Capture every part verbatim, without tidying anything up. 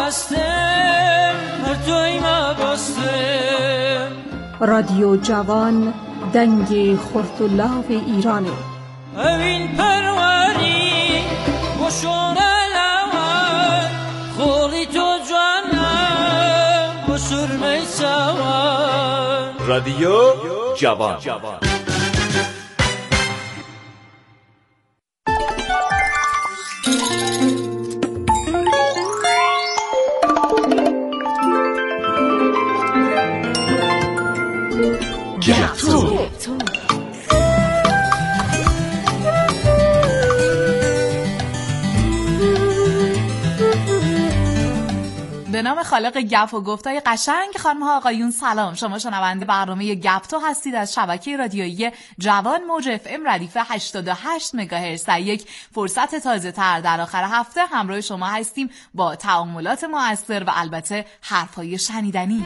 هستم پرتوی ما بستم. رادیو جوان دنگ خرد و لاو ایرانه. اوین پرواری بشونه لوان خوری تو جانم بسر میسوان. رادیو جوان. گپتو. به نام خالق گپ و گفتای قشنگ. خانم ها آقایون سلام. شما شنونده برنامه گپتو هستید از شبکه رادیویی جوان موج اف ام ردیف هشتاد و هشت مگاهرتز. در یک فرصت تازه تر در آخر هفته همراه شما هستیم با تأملات مؤثر و البته حرفای شنیدنی.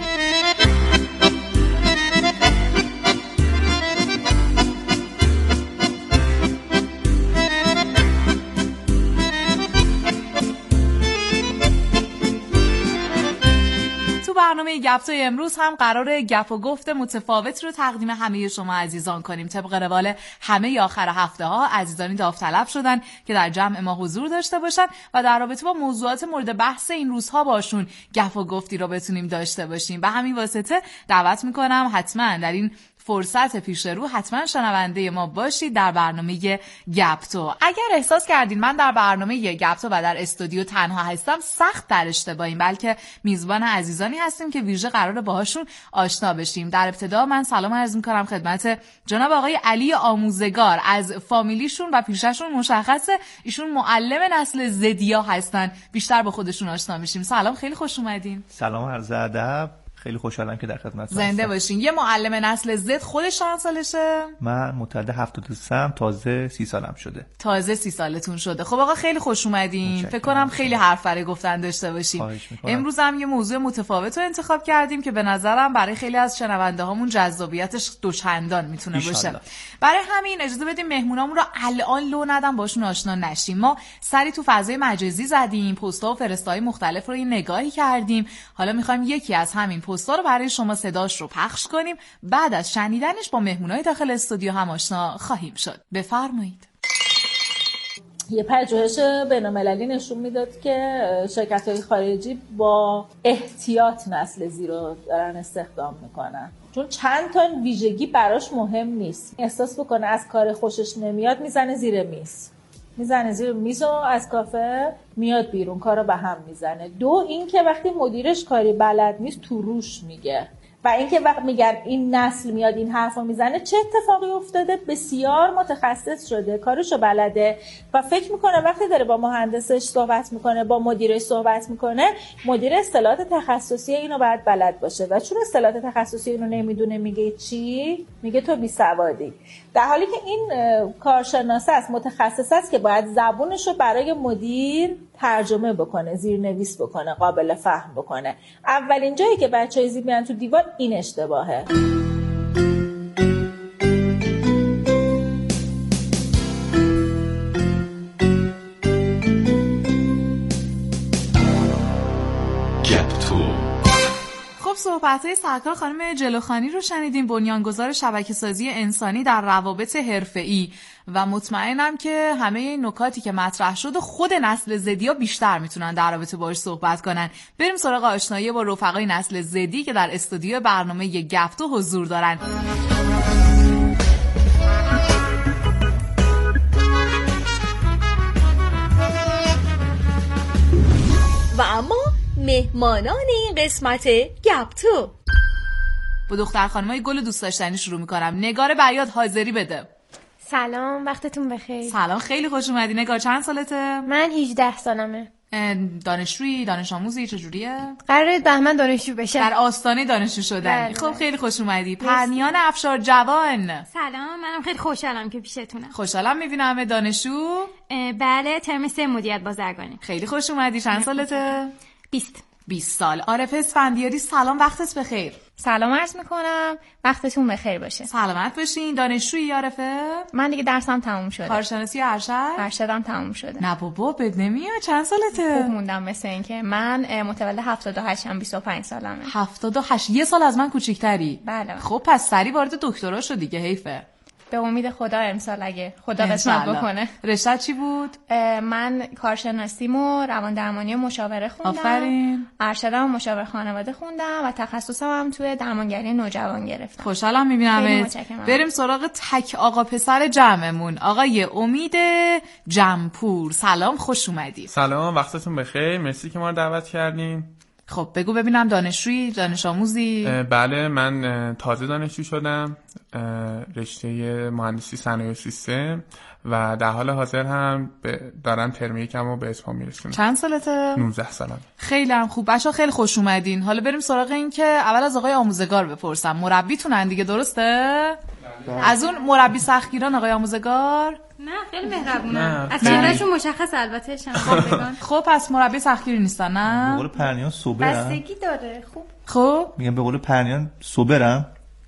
برنامه گپتو امروز هم قراره گپ و گفت متفاوت رو تقدیم همه شما عزیزان کنیم. طبق روال همه آخر هفته ها عزیزانی داوطلب شدن که در جمع ما حضور داشته باشن و در رابطه با موضوعات مورد بحث این روزها باشون گپ و گفتی رو بتونیم داشته باشیم. به همین واسطه دعوت میکنم حتما در این فرصت پیش رو حتما شنونده ما باشید در برنامه گپتو. اگر احساس کردین من در برنامه گپتو و در استودیو تنها هستم، سخت در اشتباهیم، بلکه میزبان عزیزانی هستیم که ویژه قراره باهاشون آشنا بشیم. در ابتدا من سلام عرض میکنم خدمت جناب آقای علی آموزگار. از فامیلیشون و پیشه‌شون مشخصه ایشون معلم نسل زدیا هستن. بیشتر با خودشون آشنا میشیم. سلام، خیلی خوش اومدین. سلام، عرض ادب. خیلی خوشحالم که در خدمت هستم. زنده باشین. یه معلم نسل زد خودش چند سالشه؟ من متولد هفتاد و سه ام، تازه سی سالم شده. تازه سی سالتون شده. خب آقا خیلی خوش اومدین. فکر کنم خیلی حرف برای گفتن داشته باشیم. امروز هم یه موضوع متفاوت رو انتخاب کردیم که به نظرم برای خیلی از شنونده هامون جذابیتش دوچندان میتونه باشه. برای همین اجازه بدیم مهمونامون رو الان لو ندم باشون آشنا نشیم. ما سری تو فضای مجازی زدیم، پست‌ها و فرستای مختلف رو این نگاهی کردیم. حالا می‌خوایم یکی از همین پست‌ها رو برای شما صداش رو پخش کنیم. بعد از شنیدنش با مهمونای داخل استودیو هم آشنا خواهیم شد. بفرمایید. یه پژوهش بین‌المللی نشون میداد که شرکت‌های خارجی با احتیاط نسل زی رو دارن استخدام میکنن، چون چند تا ویژگی براش مهم نیست. احساس بکنه از کار خوشش نمیاد میزنه زیر میز میزنه زیر میز و از کافه میاد بیرون، کارو به هم میزنه. دو این که وقتی مدیرش کاری بلد نیست تو روش میگه. و اینکه وقت میگن این نسل میاد این حرفو میزنه، چه اتفاقی افتاده؟ بسیار متخصص شده، کارشو بلده و فکر میکنه وقتی داره با مهندسش صحبت میکنه، با مدیرش صحبت میکنه، مدیر اصطلاحات تخصصی اینو باید بلد باشه و چون اصطلاحات تخصصی اینو نمیدونه میگه چی؟ میگه تو بی سوادی. در حالی که این کارشناسه است، متخصص است که باید زبونشو برای مدیر ترجمه بکنه، زیرنویس بکنه، قابل فهم بکنه. اولین جایی که بچه‌های زی میان تو دیوار این اشتباهه. خب صحبت‌های سرکار خانم جلوخانی رو شنیدیم، بنیانگذار شبکه‌سازی انسانی در روابط حرفه‌ای، و مطمئنم که همه این نکاتی که مطرح شد خود نسل زدیا بیشتر میتونن در رابطه باهاش صحبت کنن. بریم سراغ آشنایی با رفقای نسل زدی که در استودیو برنامه گپتو حضور دارن. و اما مهمانان این قسمت گپتو. با دختر خانمای گل دوست داشتنی شروع میکنم. نگار بیاد حاضری بده. سلام، وقتتون بخیر. سلام، خیلی خوش اومدی. نگار چند سالته؟ من هجده سالمه. دانشجویی، دانش آموزی، چجوریه؟ قراره دهمن دانشجو بشم. در آستانه دانشجو شدن. بله. خب خیلی خوش اومدی. پرنیان افشار جوان. سلام، منم خیلی خوشحالم که پیشتونم. خوشحالم میبینم همه دانشجو. بله، ترم سه مدیریت بازرگانی. خیلی خوش اومدی. چند سالته؟ بیست. بیست سال. عارف اسفندیاری سلام، وقتت بخیر. سلام عرض میکنم، وقتتون بخیر باشه. سلامت باشین. دانشجویی عارفه؟ من دیگه درسم تموم شده. کارشناسی ارشد؟ ارشدم تموم شده. نه بابا بد نمیاد. چند سالته؟ خوب موندم مثل اینکه. من متولد هفتاد و هشت ام، بیست و پنج سالمه. هفتاد و هشت، یه سال از من کوچیک‌تری. بله. خب پس سری وارد دکترا شو دیگه، حیفه. به امید خدا امسال اگه خدا قسمت بکنه. رشته چی بود؟ من کارشناسیم و روان درمانی و مشاوره خوندم. آفرین. ارشدم و مشاور خانواده خوندم و تخصصم هم توی درمانگری نوجوان گرفتم. خوشحالم میبینمت. بریم سراغ تک آقا پسر جمعمون، آقای امید جمپور. سلام، خوش اومدید. سلام، وقتتون بخیر. مرسی که ما رو دعوت کردین. خب بگو ببینم، دانشجویی، دانش آموزی؟ بله، من تازه دانشجو شدم، رشته مهندسی صنایع سیستم و در حال حاضر هم دارم ترم یکم رو به اتمام میرسونم. چند سالته؟ نوزده سالم. خیلی هم خوب. بچه‌ها خیلی خوش اومدین. حالا بریم سراغ این که اول از آقای آموزگار بپرسم. مربیتونن دیگه، درسته؟ از اون مربی سختگیران آقای آموزگار؟ نه خیلی مهربونن، از چهرهشون مشخص البته شنوندگان. خب پس مربی سختگیری نیستن نه؟ به قول پرنیان سوبرم. بستگی داره. خوب خب میگم به قول پرنیان سوبرم.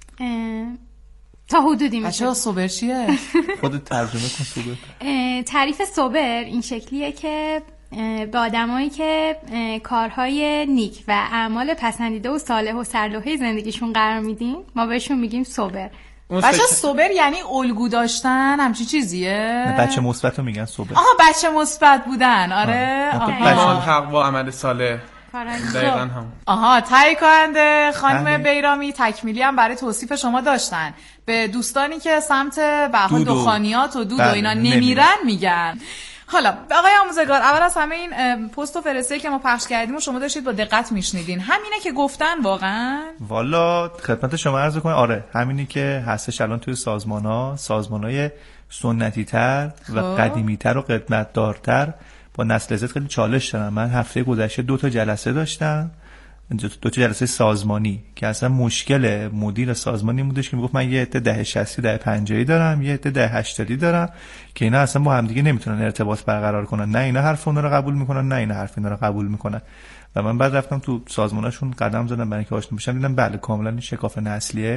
تا حدودی میشه. بچه‌ها سوبر چیه؟ خودت ترجمه کن سوبر. تعریف سوبر این شکلیه که به آدمایی که کارهای نیک و اعمال پسندیده و صالح و سرلوحه زندگیشون قرار میدیم ما بهشون میگیم سوبر. بچه سوبر یعنی الگو داشتن، همچی چیزیه؟ بچه مثبت رو میگن سوبر. آها بچه مثبت بودن. آره. آها حق و عمل صالح. دقیقاً هم. آها تایید کننده خانم بیرامی تکمیلی هم برای توصیف شما داشتن. به دوستانی که سمت به حال دخانیات و دود و اینا نمیرن میگن. حالا آقای آموزگار، اول از همه این پست و فرسته‌ای که ما پخش کردیم و شما داشتید با دقت میشنیدین، همینه که گفتن واقعا؟ والا خدمت شما عرض کنم آره همینی که هستش الان توی سازمان‌ها، سازمان‌های سنتی‌تر و قدیمی‌تر و قدمت‌دارتر با نسل زد خیلی چالش دارن. من هفته گذشته دو تا جلسه داشتم، دو تا جلسه سازمانی که اصلا مشکل مدیر سازمانی بودش که میگفت من یه عده ده شصتی ده پنجاه دارم، یه عده ده هشتاد دارم که اینا اصلا با هم دیگه نمیتونن ارتباط برقرار کنن، نه اینا حرف اونا رو قبول میکنن نه اینا حرف اینا رو قبول میکنن. و من بعد رفتم تو سازماناشون قدم زدم برای اینکه آشنا بشم، دیدم بله کاملا این شکاف نسلیه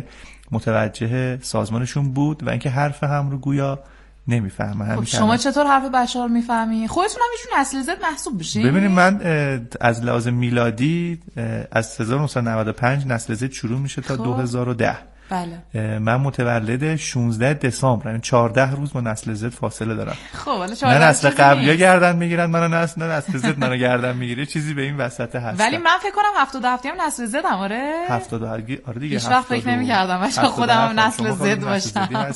متوجه سازمانشون بود و اینکه حرف هم رو گویا نمیفهمه. خب شما چطور حرف بچه‌ها رو میفهمی؟ خودتون هم میشون نسل زد محسوب بشین؟ ببینید من از لحاظ میلادی از هزار و نهصد و نود و پنج نسل زد شروع میشه تا دو هزار و ده. بله. من متولد شانزده دسامبر، یعنی چهارده روز با نسل زد فاصله دارم. خب حالا چهارده نه نسل قبلی‌ها گردن میگیرن منو، نسل نه نسل زد منو گردن میگیره، چیزی به این وسط هست. ولی من فکر کنم هفتاد و هفت هم نسل زد هم. آره هفتاد و هفت آره دیگه. هیچ وقت فکر نمی‌کردم بچه‌ها خودم هم نسل زد باشم.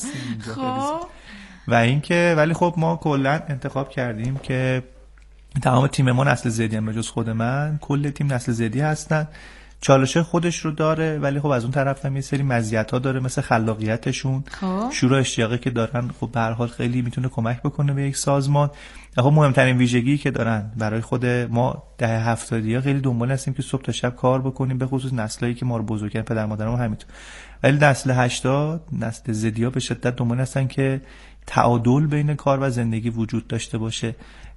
خب و اینکه ولی خب ما کلا انتخاب کردیم که تمام تیم ما نسل زدی هم، به جز خود من کل تیم نسل زدی هستن. چالش خودش رو داره ولی خب از اون طرف هم یه سری مزیت‌ها داره، مثل خلاقیتشون، شور و اشتیاقی که دارن. خب به هر حال خیلی میتونه کمک بکنه به یک سازمان. خب مهمترین ویژگی که دارن برای خود ما دهه هفتادی‌ها خیلی دنبال هستیم که صبح تا شب کار بکنیم، به خصوص نسلایی که ما رو بزرگ کردن، پدر مادرام همینطور. ولی نسل هشتاد نسل زدی‌ها به شدت دنبال هستن که تعادل بین کار و زندگی وجود داشته باشه.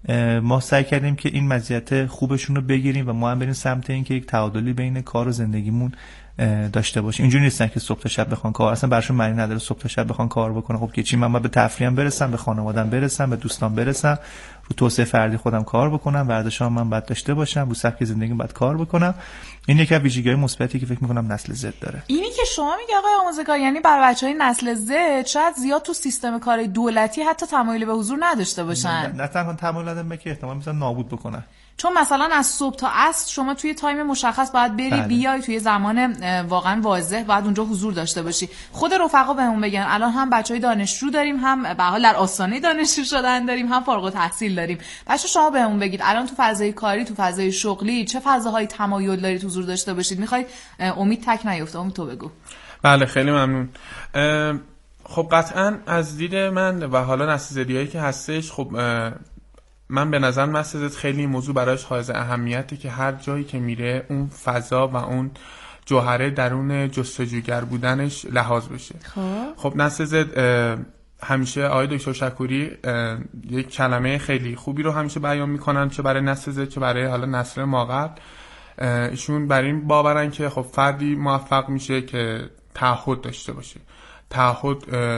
ما سعی کردیم که این مزیت خوبشون رو بگیریم و ما هم بریم سمت این که یک تعادلی بین کار و زندگیمون داشته باشیم. اینجوری نیستن که صبح تا شب بخوان کار، اصلا براشون معنی نداره صبح تا شب بخوان کار بکنن. خب که چی، من به تفریحم برسم، به خانواده‌ام برسم، به دوستان برسم، رو توسعه فردی خودم کار بکنم، ورزشام من باید داشته باشم، رو سبک زندگیم باید کار بکنم. این یکی از ویژگی‌های مثبتی که فکر می‌کنم نسل زد داره. اینی که شما میگه آقای آموزگار، یعنی برای بچهای نسل زد شاید زیاد تو سیستم کار دولتی حتی تمایل به حضور نداشته باشن. نه, نه تنها تمایل ندارن که احتمال می‌ذارن نابود بکنن. چون مثلا از صبح تا عصر شما توی تایم مشخص باید بری بله. بیای توی زمان واقعا واضح باید اونجا حضور داشته باشی. خود رفقا بهمون بگن الان هم بچهای دانشجو داریم، هم به حال در آستانه دانشجو شدن داریم، هم فارغ التحصیل داریم. بچه شما بهمون بگید الان تو فضای کاری، تو فضای شغلی چه فضاهایی تمایل دارید حضور داشته باشید؟ میخواید امید تک نیفته. امید تو بگو. بله خیلی ممنون. خب قطعا از دید من و حالا نسل زدیایی که هستش، خب من به نظر مسئله خیلی موضوع برایش حائز اهمیته که هر جایی که میره اون فضا و اون جوهره درون جستجوگر بودنش لحاظ بشه. خب خب نسل زد همیشه آقای دکتر شکوری یک کلمه خیلی خوبی رو همیشه بیان میکنن، چه برای نسل زد چه برای حالا نسل ما قبل، ایشون بر این باورن که خب فردی موفق میشه که تعهد داشته باشه. تعهد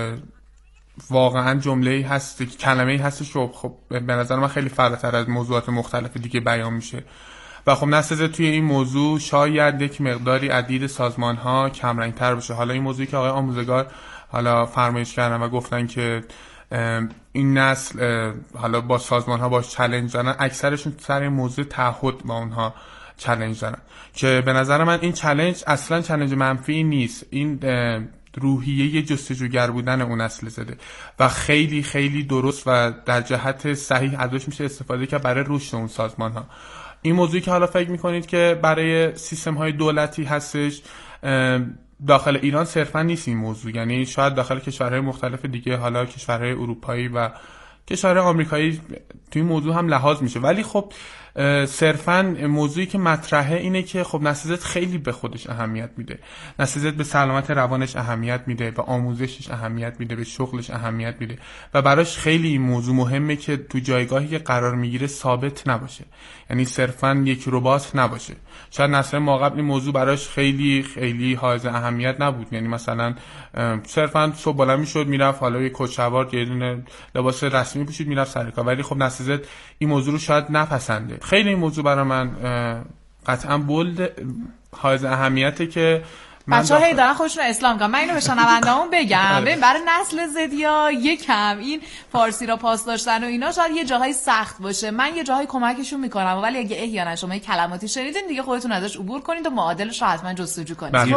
واقعا جمله‌ای هست که کلمه‌ای هستش که خب به نظر من خیلی فراتر از موضوعات مختلف دیگه بیان میشه و خب نسل زد توی این موضوع شاید یک مقداری عدید سازمان‌ها کمرنگ‌تر بشه. حالا این موضوعی که آقای آموزگار حالا فرمایش کردن و گفتن که این نسل حالا با سازمان‌ها باش چالش زدن، اکثرشون سر این موضوع تعهد با اونها چالش زدن که به نظر من این چالش اصلا چالش منفی نیست. این روحیه جستجوگر بودن اون نسل زده و خیلی خیلی درست و در جهت صحیح ازش میشه استفاده کرد برای رشد اون سازمان‌ها. این موضوعی که حالا فکر میکنید که برای سیستم‌های دولتی هستش داخل ایران صرفا نیست این موضوع، یعنی شاید داخل کشورهای مختلف دیگه، حالا کشورهای اروپایی و کشورهای آمریکایی توی این موضوع هم لحاظ میشه، ولی خب صرفا موضوعی که مطرحه اینه که خب نسل زد خیلی به خودش اهمیت میده. نسل زد به سلامت روانش اهمیت میده، به آموزشش اهمیت میده، به شغلش اهمیت میده و براش خیلی این موضوع مهمه که تو جایگاهی که قرار میگیره ثابت نباشه، یعنی صرفا یک ربات نباشه. شاید نسل ما قبل این موضوع براش خیلی خیلی حائز اهمیت نبود، یعنی مثلا صرفا صبح بالا میشد میرفت حالا یک کچه‌وار یه دونه لباس رسمی پوشید میرفت سر کار، ولی خب نسل زد این موضوع رو شاید نپسنده. خیلی این موضوع برای من قطعا بولد حائز اهمیته که بچه‌ها هی دارن خودشون اسلام کنن. من اینو به شنونده‌هامون بگم، ببین برای نسل زدیا یکم این فارسی را پاس داشتن و اینا شاید یه جاهای سخت باشه، من یه جاهای کمکشون میکنم، ولی اگه احیانا شما کلماتی شنیدین دیگه خودتون ازش عبور کنید و معادلش رو حتما جستجو کنید.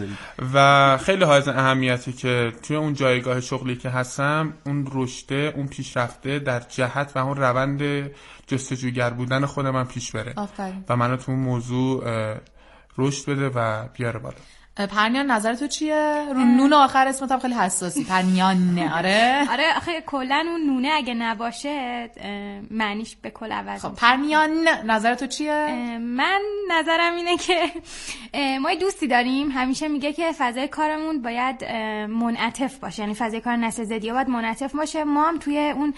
و خیلی حائز اهمیتی که توی اون جایگاه شغلی که هستم اون رشته، اون پیشرفته در جهت و اون روند جستجوگر بودن خود من پیش بره آفرین. و منو تو اون موضوع رشد بده و بیاره بالا. پرنیان نظر تو چیه؟ رو نون آخر اسمت هم خیلی حساسی. پرنیان نه آره؟ آره آخه کلا اون نونه اگه نباشه معنیش به کل عوض خب پرنیان نظر تو چیه؟ من نظرم اینه که ما یه دوستی داریم همیشه میگه که فضای کارمون باید منعطف باشه، یعنی فضای کار نسل زدیا باید منعطف باشه. ما هم توی اون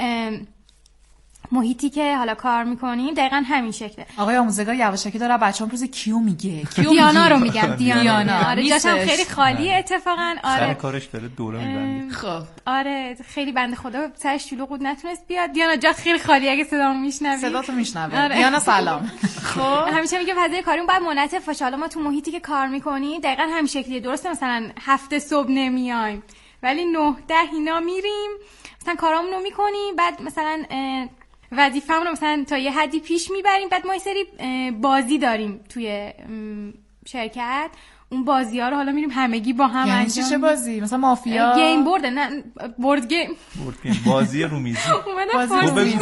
محیطی که حالا کار میکنیم دقیقاً همین شکله. آقای آموزگار یواشکی داره بچه‌ام روز کیو میگه؟ کیو دیانا رو میگم. دیانا, دیانا. آره جاشم خیلی خالیه اتفاقاً. آره سر کارش داره دوره میبنده. خب آره خیلی بنده خدا سرش شلوغ بود نتونست بیاد. دیانا جا خیلی خالیه اگه صدامو میشنوی. صداتو میشنوه. آره. دیانا سلام. خب همیشه میگه فضای کارمون باید منعطف باشه. حالا ما تو محیطی که کار میکنیم دقیقاً همین شکلیه. درسته مثلا هفته صبح نمیایم ولی نه ده اینا میریم مثلا کارامون رو میکنیم، بعد مثلا وظیفه‌مون رو مثلا تا یه حدی پیش میبریم، بعد ما یه سری بازی داریم توی شرکت، اون بازی‌ها رو حالا میریم همگی با هم یعنی انجام. چه بازی؟ مثلا مافیا؟ گیم بورد نه بورد گیم. بورد گیم بازی رومیزی. بازی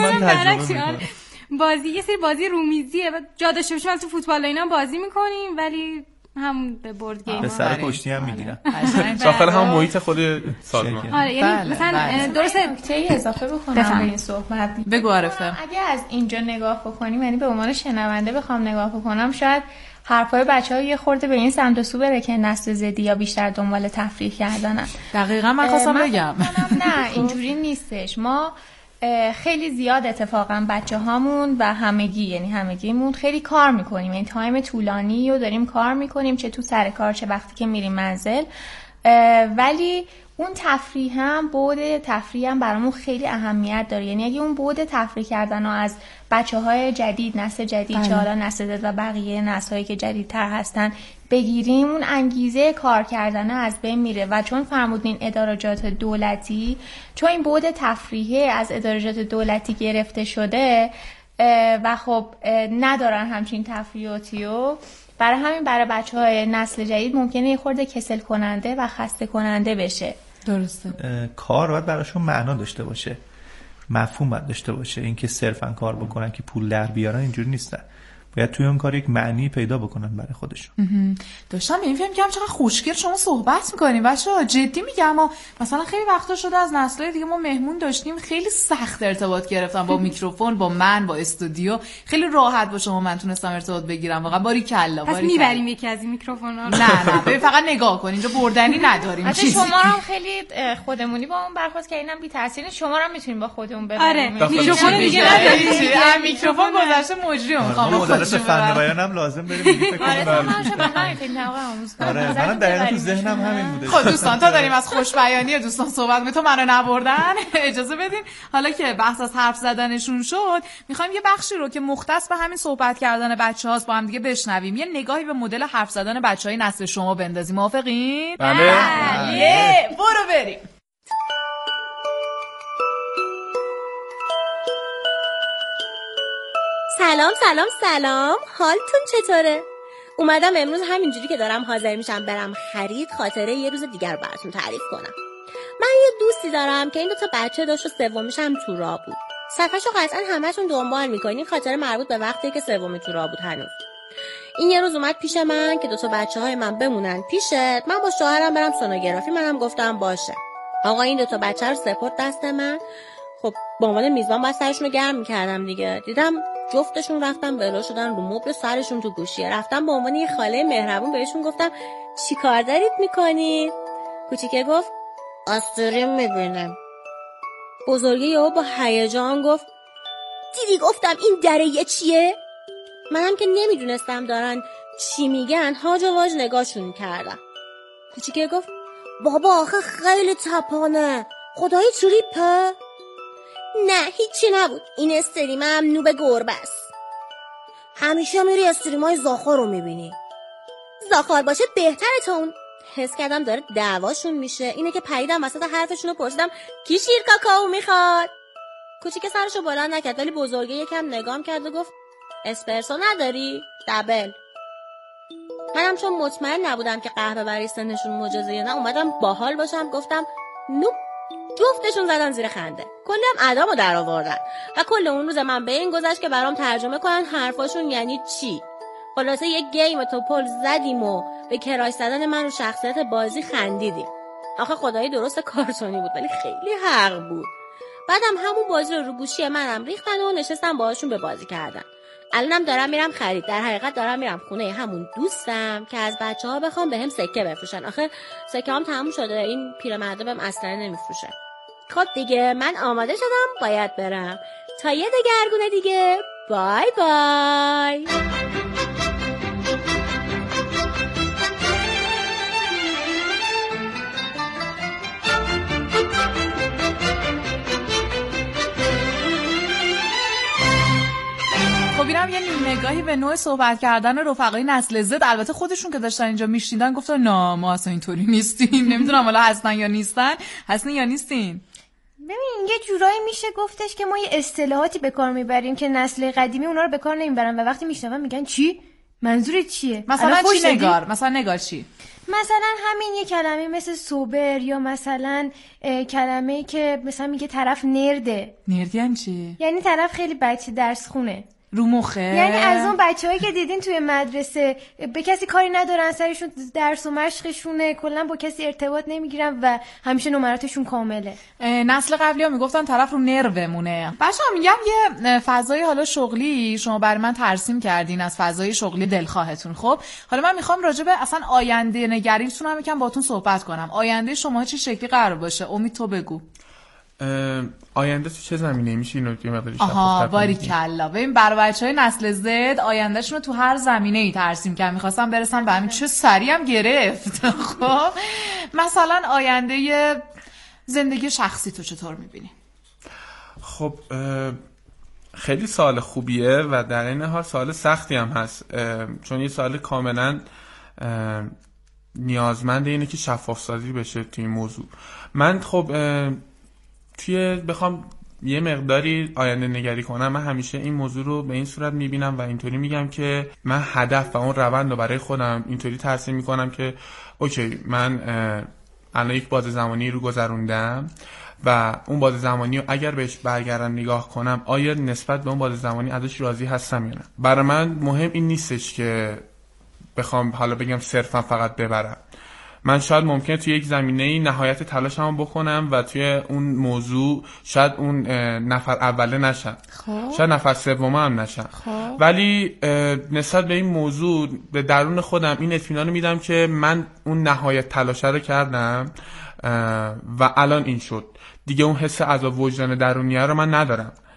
بازی یه سری بازی رومیزیه، بعد جا داشته باشیم تو فوتبال اینا بازی میکنیم ولی هم به بورد گیم به سر پشتی هم میگیرن داخل هم محیط خود سازمان. آره یعنی مثلا درسته نکته اضافه بکنم به این صحبت. بگو عارفه. اگه از اینجا نگاه بکنیم، یعنی به عنوان شنونده بخوام نگاه بکنم، شاید حرفای بچه‌ها یه خورده به این سمت و سو بره که نسل زدی یا بیشتر دنبال تفریح کردنن. دقیقاً من خواستم بگم نه اینجوری نیستش. ما خیلی زیاد اتفاقا بچه هامون و همگی یعنی همگیمون خیلی کار میکنیم، این تایم طولانی رو داریم کار میکنیم، چه تو سر کار چه وقتی که میریم منزل، ولی اون تفریح هم بعد تفریح هم برامون خیلی اهمیت داره. یعنی اگه اون بعد تفریح کردن رو از بچه های جدید، نسل جدید چه حالا نسل زد و بقیه نسل هایی که جدیدتر هستن بگیریم، اون انگیزه کار کردن از بین میره. و چون فرمودین ادارجات دولتی، چون این بعد تفریحی از ادارجات دولتی گرفته شده و خب ندارن همچین تفریحاتیو، برای همین برای بچه های نسل جدید ممکنه یه خورده کسل کننده و خسته کننده بشه. درسته. کار باید براشون معنا داشته باشه، مفهوم باید داشته باشه. اینکه صرفا کار بکنن که پول در بیارن اینجوری نیستن، باید توی اون کار یک معنی پیدا بکنن برای خودشون. داشتم این فیلم که هم چقدر خوشگل شما صحبت میکنیم بچه‌ها، جدی میگم. ما مثلا خیلی وقتا شده از نسل‌های دیگه ما مهمون داشتیم خیلی سخت ارتباط گرفتم با میکروفون، با من، با استودیو. خیلی راحت با شما من تونستم ارتباط بگیرم. واقعا باریکلا. پس میبریم یکی از این میکروفونا رو. نه نه ببین فقط نگاه کن، اینجا بردنی نداریم. چیزی شما هم خیلی خودمونی با اون برخورد که اینم بی تاثیر، شما هم میتونیم با خودمون ببریم. آره میکروفون دیگه نداریم. میکروفون گذشته مجری میخوام مدرسه فن بیان هم لازم بریم دیگه فکر آره کنم. من شما همین فکر نمی‌کنم آموز کنم. آره منم دقیقاً تو ذهنم همین بوده. خب دوستان تا داریم از خوش بیانی دوستان صحبت می تو منو نبردن اجازه بدین حالا که بحث از حرف زدنشون شد میخوایم یه بخشی رو که مختص به همین صحبت کردن بچه‌هاست با هم دیگه بشنویم، یه نگاهی به مدل حرف زدن بچه‌های نسل شما بندازیم. موافقین؟ بله. بله برو بریم. سلام سلام سلام، حالتون چطوره؟ اومدم امروز همینجوری که دارم حاضر میشم برم خرید خاطره یه روز دیگر براتون تعریف کنم. من یه دوستی دارم که این دو تا بچه داشت و سومیش هم تو راه بود. صفحه‌شو قطعا همه‌تون دنبال می‌کنین، خاطره مربوط به وقتی که سومی تو راه بود هنوز. این یه روز اومد پیش من که دو تا بچه‌های من بمونن پیشت، من با شوهرم برم سونوگرافی. منم گفتم باشه. آقا این دو تا بچه رو سپرد دست من. خب به عنوان میزبان باید سرشون رو گرم می‌کردم دیگه. دیدم جفتشون رفتن بلا شدن رو مبل، سرشون تو گوشیه. رفتم به عنوان یه خاله مهربون بهشون گفتم چی کار دارید میکنید؟ کوچیکه گفت آستوریم میبینم. بزرگه یهو با هیجان گفت دیدی گفتم این دره چیه؟ منم که نمیدونستم دارن چی میگن هاج و واج نگاهشون کردم. کوچیکه گفت بابا آخه خیلی تپانه، خدای چوریپه؟ نه هیچی نبود، این استریم هم نوب گربه است. همیشه میری استریمای زاخار رو میبینی. زاخار باشه بهتره تا اون. حس کردم داره دعواشون میشه. اینه که پریدم وسط حرفشون رو پرسیدم کی شیر کاکائو میخواد؟ کوچیک سرشو بلند نکرد ولی بزرگه یکم نگام کرد و گفت اسپرسو نداری؟ دبل. منم چون مطمئن نبودم که قهوه برای سنشون مجازه یا نه اومدم باحال باشم، گفتم نوپ. جفتشون زدن زیر خنده. کلی هم ادامو در آوردن و کل اون روز من به این گذشت که برام ترجمه کنن حرفاشون یعنی چی. خلاصه یک گیم توپل زدیم و به کراش زدن من رو شخصیت بازی خندیدیم. آخه خدایی درست کارتونی بود ولی خیلی حق بود. بعدم همون بازی رو رو گوشی منم ریختن و نشستم باهاشون به بازی کردن. الانم دارم میرم خرید. در حقیقت دارم میرم خونه همون دوستم که از بچه‌ها بخوام بهم سکه بفروشن. آخه سکه هم تموم شده، این پیرمرده بهم اصلا نمیفروشه. خب دیگه من آماده شدم، باید برم. تا یه دگرگونه دیگه. بای بای. خب اینم یه نگاهی به نوع صحبت کردن رفقای نسل زد. البته خودشون که داشتن اینجا میشنیدن گفتن نه ما اصلا اینطوری نیستیم. نمیدونم حالا هستن یا نیستن. هستن یا نیستین؟ ببین یه جورایی میشه گفتش که ما یه اصطلاحاتی به کار میبریم که نسل قدیمی اونا رو به کار نمیبرن و وقتی میشنون میگن چی؟ منظورت چیه؟ مثلا چی نگار؟ مثلا نگار چی؟ مثلا همین یه کلمه مثل سوبر یا مثلا کلمه‌ای که مثلا میگه طرف نرده. نرد یعنی چی؟ یعنی طرف خیلی بچه درس خونه. رو مخه. یعنی از اون بچه‌هایی که دیدین توی مدرسه به کسی کاری ندارن، سرشون درس و مشقشونه، کلا با کسی ارتباط نمیگیرن و همیشه نمراتشون کامله. نسل قبلی ها میگفتن طرف رو نرومونه. بچه‌ها میگم یه فضای حالا شغلی شما برای من ترسیم کردین از فضای شغلی دلخواهتون. خب حالا من میخوام راجع به اصلا آینده نگریتون هم یکم باهاتون صحبت کنم. آینده شما چه شکلی قرار باشه؟ امید تو بگو. آینده تو چه زمینه میشه اینو یه مقدار بیشتر آها باریکلا. ببین برای بچهای نسل زد آیندهشون رو تو هر زمینه‌ای ترسیم کردن. می‌خواستم برسن به همین چه سری هم گرفت. خب مثلا آینده زندگی شخصی تو چطور می‌بینی؟ خب خیلی سوال خوبیه و در این حال سوال سختی هم هست، چون یه سوال کاملا نیازمند اینه که شفاف سازی بشه توی این موضوع. من خب توی بخوام یه مقداری آینده نگری کنم، من همیشه این موضوع رو به این صورت میبینم و اینطوری میگم که من هدف و اون روند رو برای خودم اینطوری ترسیم میکنم که اوکی من الان یک بازه زمانی رو گذروندم و اون بازه زمانی رو اگر بهش برگردم نگاه کنم آیا نسبت به اون بازه زمانی ازش راضی هستم یا نه. برای من مهم این نیستش که بخوام حالا بگم صرفا فقط ببرم. من شاید ممکنه توی یک زمینه‌ای نهایت تلاشمو بکنم و توی اون موضوع شاید اون نفر اوله نشم، خب. شاید نفر سوم هم نشم، خب. ولی نسبت به این موضوع به درون خودم این اطمینان رو میدم که من اون نهایت تلاش رو کردم و الان این شد دیگه. اون حس عذاب وجدان درونیه رو من ندارم.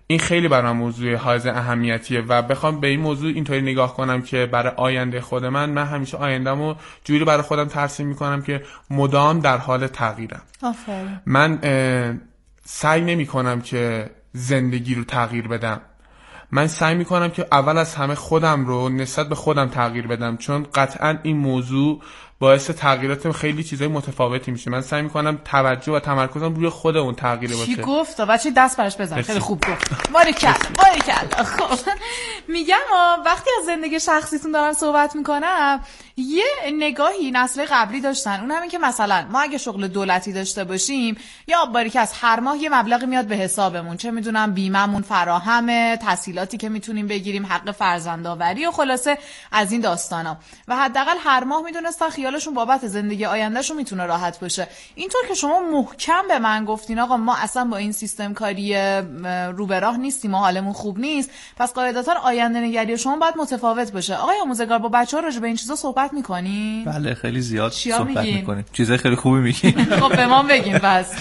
این خیلی برام موضوع حائز اهمیتیه و بخوام به این موضوع اینطوری نگاه کنم که برای آینده خود من من همیشه آینده‌مو جوری برای خودم ترسیم میکنم که مدام در حال تغییرم. آفرین. من سعی نمی کنم که زندگی رو تغییر بدم، من سعی می کنم که اول از همه خودم رو نسبت به خودم تغییر بدم، چون قطعا این موضوع باعث تغییرات خیلی چیزای متفاوتی میشه. من سعی میکنم توجه و تمرکزم روی خود اون تغییر باشه. چی گفت؟ بچه دست برش بزن. خیلی خوب گفت. باریکلا باریکلا. خب میگم وقتی از زندگی شخصیتون دارم صحبت میکنم یه نگاهی نسل قبلی داشتن، اون همین که مثلا ما اگه شغل دولتی داشته باشیم یا باریک از هر ماه یه مبلغی میاد به حسابمون، چه میدونم بیمه‌مون فراهمه، تحصیلاتی که میتونیم بگیریم، حق فرزندآوری و خلاصه از این داستانا، و حداقل هر ماه میدونستن خیالشون بابت زندگی آیندهشون میتونه راحت باشه. اینطور که شما محکم به من گفتین آقا ما اصلا با این سیستم کاری رو به راه نیستیم و حالمون خوب نیست، پس قاعدتاً آینده نگری شما باید متفاوت باشه. آقای آموزگار با بچه‌ها راجع به این چیزا صحبت میکنی؟ بله خیلی زیاد صحبت میگین؟ میکنیم. چیزای خیلی خوبی میگین. خب به ما بگین پس.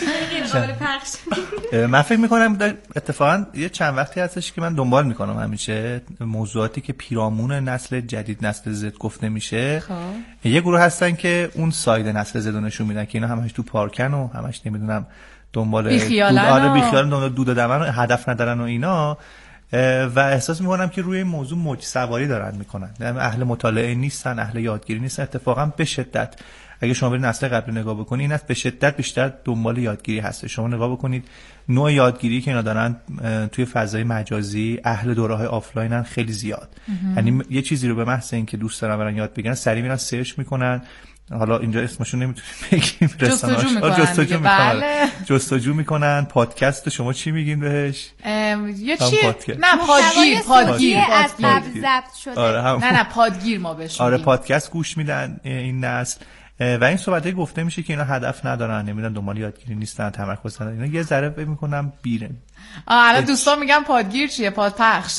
من فکر میکنم اتفاقا یه چند وقتی هستش که من دنبال میکنم همیشه موضوعاتی که پیرامون نسل جدید، نسل زد گفته میشه. خب یه گروه هستن که اون ساید نسل زد نشون میدن که اینا همش تو پارکن و همش نمیدونم دنبال بیخیالن، آره بیخیالن، دنبال دود و دمن و هدف ندارن و اینا، و احساس میکنم که روی این موضوع موج سواری دارن میکنن. اهل مطالعه نیستن، اهل یادگیری نیستن. اتفاقا به شدت اگه شما برید نسل قبلی نگاه بکنید این به شدت بیشتر دنبال یادگیری هست. شما نگاه بکنید نوع یادگیری که اینا دارن توی فضای مجازی، اهل دوره‌های آفلاینن خیلی زیاد. یعنی یه چیزی رو به محض اینکه دوست دارن برن یاد بگیرن سریع میرن سرچ میکنن، حالا اینجا اسمشون نمیتونیم بگیم، جستجو میکنن جستجو میکنن بله. جستجو میکنن. پادکست شما چی میگین بهش؟ یه چی؟ نه پادگیر پادگیر از قبل ضبط شده. آره نه نه پادگیر ما بهش آره پادکست گوش میدن این نسل، و این صحبته گفته میشه که اینا هدف ندارن، نمیدونن دنبال یادگیری نیستن، تمرکز ندارن. اینا یه ذره فکر میکنم بیره. آه الان دوستان میگن پادگیر چیه؟ پادپخش.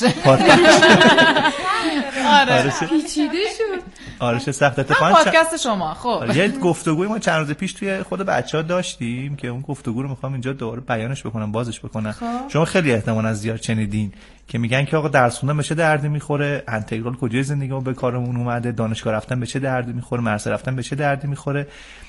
آره پیچیده شد. آره چه سخت. اتفاقا پادکست شما خب یه گفتگوی ما چند روز پیش توی خود بچه‌ها داشتیم که اون گفتگو رو میخوام اینجا دوباره بیانش بکنم، بازش بکنم. خب. شما خیلی احتمالاً از زیاد شنیدین که میگن که آقا درس خوندن به چه دردی میخوره، انتگرال کجای زندگیمون به کارمون اومده، دانشگاه رفتن به چه دردی میخوره، مدرسه رفتن به چه دردی میخوره.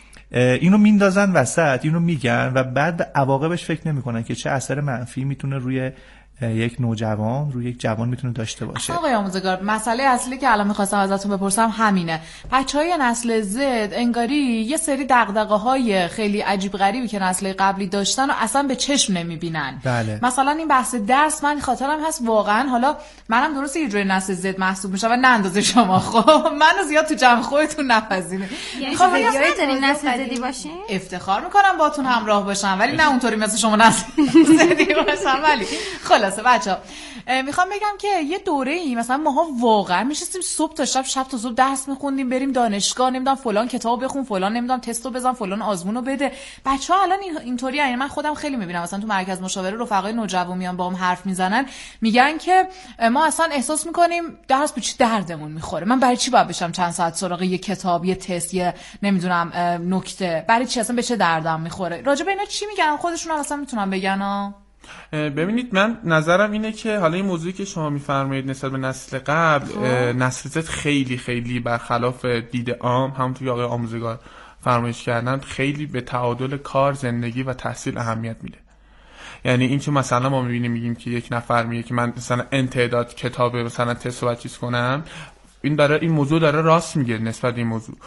اینو میندازن وسط، اینو میگن و بعد به عواقبش فکر نمیکنن که چه اثر منفی میتونه روی یک نوجوان، روی یک جوان میتونه داشته باشه. آقای آموزگار مسئله اصلی که الان میخواستم ازتون بپرسم همینه. بچهای نسل زد انگاری یه سری دغدغه‌های خیلی عجیب غریبی که نسل قبلی داشتن و اصلا به چشم نمیبینن. بله. مثلا این بحث درس من خاطرم هست واقعا، حالا منم درسته یه جوری نسل زد محسوب میشم و نه اندازه شما، خب منو زیاد تو جمع خودتون نپذیرین. میخوام بگم دارین نسل زدی باشین؟ افتخار میکنم باهاتون همراه باشم ولی نه اونطوری مثل شما نسل زدی باشم. ولی خلاصه بچا میخوام بگم که یه دوره‌ای مثلا ماها واقعا میشستیم صبح تا شب، شب تا صبح درس میخوندیم، بریم دانشگاه، نمیدونم فلان کتاب بخون، فلان نمیدونم تستو بزن، فلان آزمونو بده. بچه‌ها الان اینطوری این من خودم خیلی میبینم مثلا تو مرکز مشاوره رفقای نوجوان میان باهم حرف میزنن، میگن که ما اصلا احساس میکنیم درس به چی دردمون میخوره. من برای چی باید بشم چند ساعت سراغ یه کتاب، یه تست، یه نمیدونم نکته، برای چی اصلا به چه دردم میخوره؟ راجع به اینا چی میگن؟ خودشون هم اصلا میتونن بگن ها. ببینید من نظرم اینه که حالا این موضوعی که شما میفرمایید نسبت به نسل قبل، نسل زد خیلی خیلی برخلاف دید عام، همونطور که آقای آموزگار فرمایش کردن، خیلی به تعادل کار، زندگی و تحصیل اهمیت میده. یعنی این که مثلا ما میبینیم میگیم که یک نفر میگه که من مثلا انتعداد کتاب مثلا تست و چیز کنم، این داره این موضوع داره راست میگه نسبت به این موضوع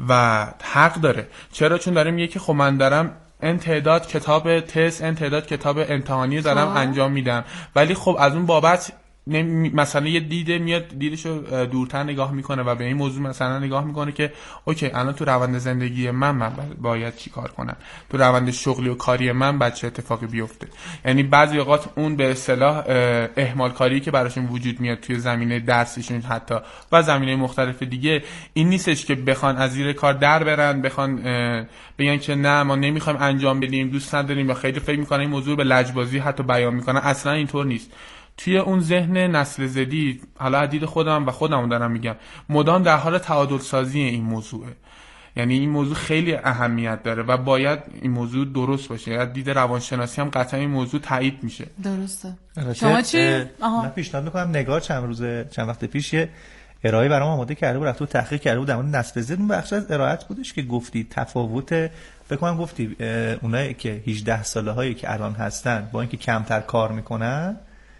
و حق داره. چرا؟ چون داره میگه که خب من دارم ان تعداد کتاب تست، ان تعداد کتاب امتحانی دارم خواه. انجام میدم، ولی خب از اون بابت مثلا یه دیده میاد دیدشو دورتر نگاه میکنه و به این موضوع مثلا نگاه میکنه که اوکی الان تو روند زندگی من من باید چی کار کنم، تو روند شغلی و کاری من باید چه اتفاقی بیفته. یعنی بعضی اوقات اون به اصطلاح اهمال کاری که براشون وجود میاد توی زمینه درسیشون حتی و زمینه مختلف دیگه، این نیستش که بخوان از زیر کار در برن، بخوان بگن که نه ما نمیخوایم انجام بدیم، دوست نداریم، یا خیلی فکر میکنن این موضوع به لجبازی حتی بیان میکنن. اصلا اینطور نیست. توی اون ذهن نسل زدی، حالا عدید خودم و خودمون دارم میگم، مدام در حال تعادل سازی این موضوعه. یعنی این موضوع خیلی اهمیت داره و باید این موضوع درست باشه. از دید روانشناسی هم قطعا این موضوع تایید میشه. درسته. شما چی؟ من پیشنهاد میکنم نگار چند روز چند وقت پیش یه ارائه برام آماده کرده بود، رفت و تحقیق کرده بود در مورد نسل زد. اون بخش از ارائهت بودش که گفتی تفاوت، فکر کنم گفتی اونایی که هجده ساله هایی که الان هستن با اینکه کمتر کار میکنن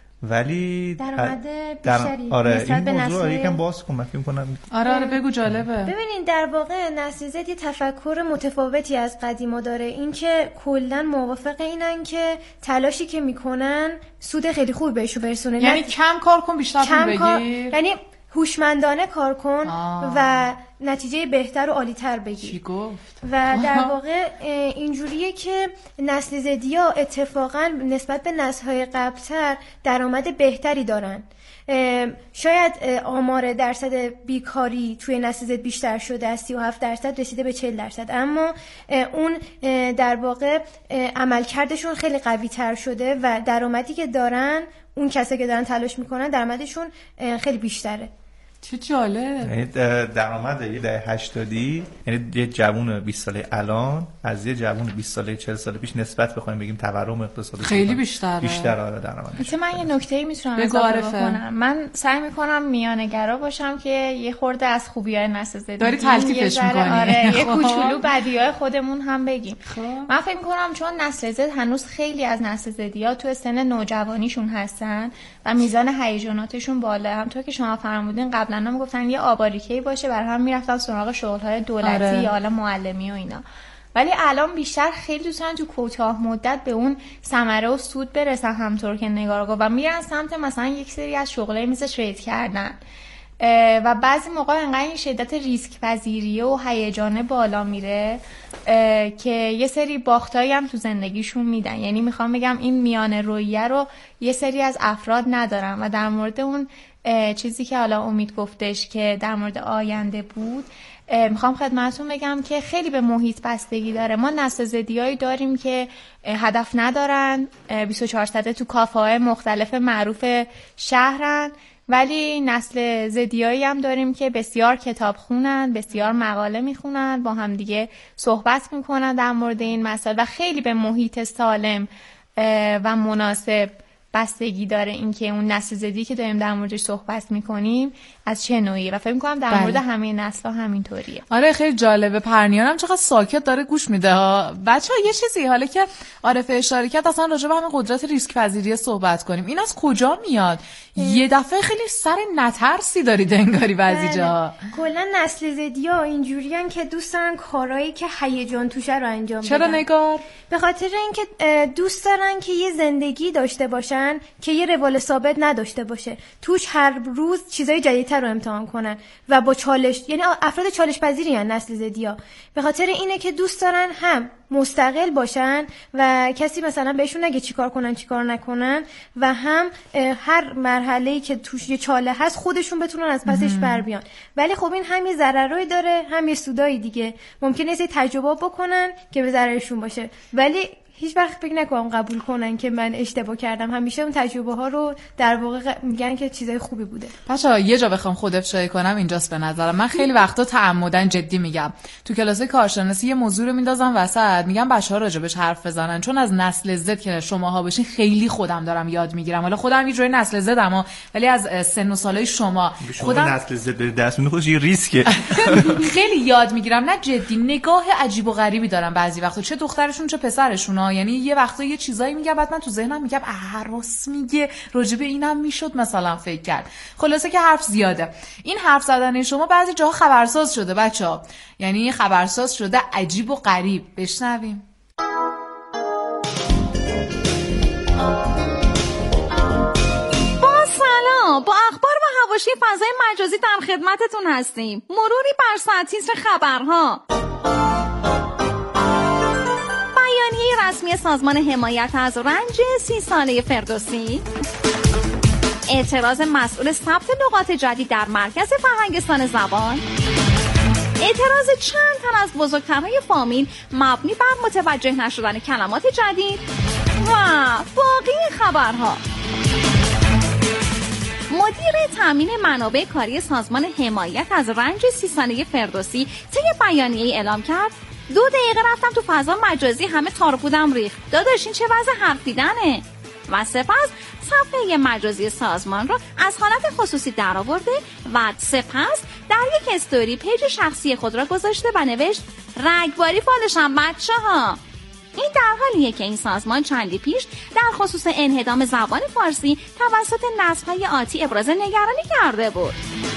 ولی درآمد در... بیشتری آره این به موضوع نسل... یکم باز کن. فکر کنم آره آره بگو، جالبه. ببینین در واقع نسل زد یه تفکر متفاوتی از قدیما داره. این که کلا موافق اینن که تلاشی که میکنن سود خیلی خوب بهشون برسونه، یعنی کم کار کن بیشتر پول بگیر، کار... یعنی هوشمندانه کار کن آه. و نتیجه بهتر و عالی‌تر بگیر. چی گفت؟ و در واقع اینجوریه که نسل زدیا اتفاقا نسبت به نسل‌های قبل‌تر درآمد بهتری دارن. شاید آمار درصد بیکاری توی نسل زد بیشتر شده، از سی و هفت درصد رسیده به چهل درصد، اما اون در واقع عملکردشون خیلی قوی تر شده و درآمدی که دارن، اون کسایی که دارن تلاش میکنن درآمدشون خیلی بیشتره. چه جالب. یعنی درآمد یه دهه هشتادی، یعنی یه جوون بیست ساله الان از یه جوون بیست ساله چهل سال پیش نسبت بخوایم بگیم تورم اقتصادی خیلی بیشتره. بیشتر آره درآمدش. مثلا من یه نکته‌ای میتونم اضافه بکنم. من سعی میکنم میانه‌گرا باشم که یه خورده از خوبی‌های نسل زدگی داری تلطیفش می‌کنی. آره یه کوچولو بدیای خودمون هم بگیم. من فکر میکنم چون نسل زد هنوز خیلی از نسل زدی‌ها تو سن نوجوانیشون هستن و میزان هیجاناتشون بالا، همونطور که شما فرمودین قبلا هم گفتن یه آباریکه‌ای باشه برای هم میرفتن سراغ شغل‌های دولتی آره. یا حالا معلمی و اینا، ولی الان بیشتر خیلی دوستان تو کوتاه مدت به اون ثمره و سود برسن، همونطور که نگار گفت، و میرن سمت مثلا یک سری از شغلای مثل ترید کردن و بعضی موقع انقدر این شدت ریسک پذیری و هیجانه بالا میره که یه سری باختایی هم تو زندگیشون میدن. یعنی میخوام بگم این میانه رویه رو یه سری از افراد ندارن و در مورد اون چیزی که حالا امید گفتش که در مورد آینده بود، میخوام خدمتتون بگم که خیلی به محیط بستگی داره. ما نسل زدیایی داریم که هدف ندارن، بیست و چهار ساعته تو کافه‌های مختلف معروف شهرن، ولی نسل زدیایی هم داریم که بسیار کتاب خونن، بسیار مقاله میخونن، با هم دیگه صحبت میکنن در مورد این مسائل و خیلی به محیط سالم و مناسب بستگی داره اینکه اون نسل زدی که داریم در موردش صحبت میکنیم از چه نوعیه و فکر میکنم در مورد همه نسل‌ها همینطوریه. آره خیلی جالبه. پرنیانم چقدر ساکت داره گوش میده ها. بچه‌ها یه چیزی حالا که عارفه اشاره کرد، اصلا راجع به همین قدرت ریسک پذیری صحبت کنیم. این از کجا میاد؟ یه دفعه خیلی سر نترسی دارید انگاری بعضی جا. کلا نسل زدی‌ها اینجوریان که دوست دارن کارهایی که هیجان توشه رو انجام بدن. چرا نگار؟ به خاطر اینکه دوست دارن که یه زندگی داشته باشن که یه روال ثابت نداشته باشه، توش هر روز چیزای جدیدتر رو امتحان کنن و با چالش، یعنی افراد چالش پذیری ان نسل زدی‌ها. به خاطر اینه که دوست دارن هم مستقل باشن و کسی مثلا بهشون نگه چیکار کنن چیکار نکنن و هم هر مرحله‌ای که توش یه چاله هست خودشون بتونن از پسش بر بیان. ولی خب این هم یه ضررایی داره هم یه سودایی دیگه. ممکنه یه تجربه بکنن که به ضررشون باشه، ولی هیچ وقت فکر نکنم قبول کنن که من اشتباه کردم. همیشه اون تجربه ها رو در واقع میگن که چیزای خوبی بوده. بچه‌ها یه جا بخوام خود افشای کنم اینجاست. به نظرم من خیلی وقتا تعمدن جدی میگم تو کلاس کارشناسی یه موضوع رو میندازم وسط، میگم بچه‌ها راجبش حرف بزنن، چون از نسل زد که شماها باشین خیلی خودم دارم یاد میگیرم. حالا خودم یه جوری نسل زدم ولی از سن و سالای شما خودم نسل زد دست میده خودش یه ریسکه. خیلی یاد میگیرم. نه جدی نگاه عجیب و غریبی دارم بعضی وقتا، چه دخترشون چه پسرشون ها. یعنی یه وقتا یه چیزایی میگه بعد من تو ذهنم میگم راست میگه، راجبه اینم میشد مثلا فکر کرد. خلاصه که حرف زیاده. این حرف زدن شما بعضی جاها خبرساز شده بچه‌ها، یعنی خبرساز شده عجیب و غریب. بشنویم. با سلام، با اخبار و حواشی فضای مجازی در خدمتتون هستیم. مروری بر سرتیتر خبرها. رسمی سازمان حمایت از رنج سی ساله فردوسی. اعتراض مسئول ثبت لغات جدید در مرکز فرهنگستان زبان. اعتراض چند تن از بزرگترهای فامیل مبنی بر متوجه نشدن کلمات جدید و باقی خبرها. مدیر تامین منابع کاری سازمان حمایت از رنج سی ساله فردوسی طی بیانیه‌ای اعلام کرد دو دقیقه رفتم تو فضا مجازی همه تار بودم ریخت. داداش این چه وضع حرف دیدنه؟ و سپس صفحه مجازی سازمان را از حالت خصوصی درآورده و سپس در یک استوری پیج شخصی خود را گذاشته و نوشت رگباری فالشم بچه ها. این در حالیه که این سازمان چندی پیش در خصوص انهدام زبان فارسی توسط نسل‌های آتی ابراز نگرانی کرده بود.